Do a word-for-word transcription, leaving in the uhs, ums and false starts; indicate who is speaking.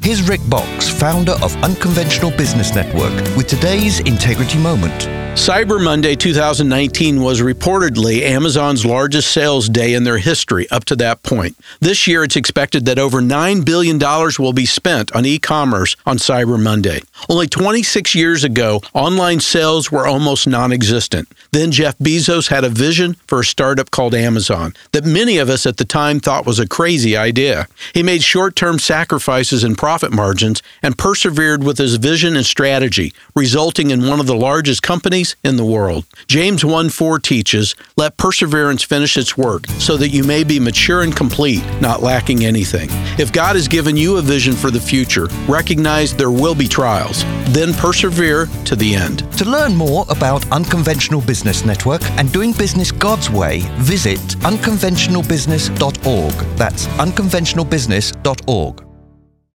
Speaker 1: Here's Rick Box, founder of Unconventional Business Network, with today's Integrity Moment.
Speaker 2: Cyber Monday two thousand nineteen was reportedly Amazon's largest sales day in their history up to that point. This year, it's expected that over nine billion dollars will be spent on e-commerce on Cyber Monday. Only twenty-six years ago, online sales were almost non-existent. Then Jeff Bezos had a vision for a startup called Amazon that many of us at the time thought was a crazy idea. He made short-term sacrifices in profit margins and persevered with his vision and strategy, resulting in one of the largest companies in the world. James one four teaches, "Let perseverance finish its work, so that you may be mature and complete, not lacking anything." If God has given you a vision for the future, recognize there will be trials. Then persevere to the end.
Speaker 1: To learn more about Unconventional Business Network and doing business God's way, visit unconventional business dot org. That's unconventional business dot org.